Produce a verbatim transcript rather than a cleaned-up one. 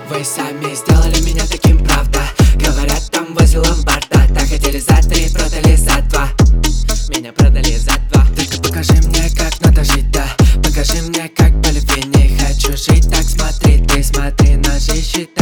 Вы сами сделали меня таким, правда. Говорят, там возле ломбарда. Так хотели за три, продали за два. Меня продали за два. Только покажи мне, как надо жить, да. Покажи мне, как по любви. Не хочу жить так, смотри, ты смотри, ножи считай.